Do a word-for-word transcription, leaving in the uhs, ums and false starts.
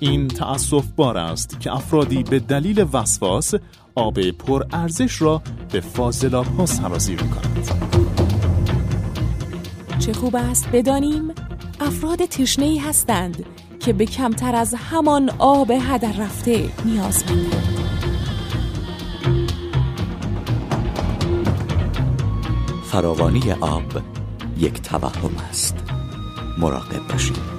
این تأسف بار است که افرادی به دلیل وسواس آب پر ارزش را به فاضلاب‌ها سرازیر می‌کنند. چه خوب است بدانیم افراد تشنه‌ای هستند که به کمتر از همان آب هدر رفته نیازمندند. فراوانی آب یک توهم است. مراقب باشید.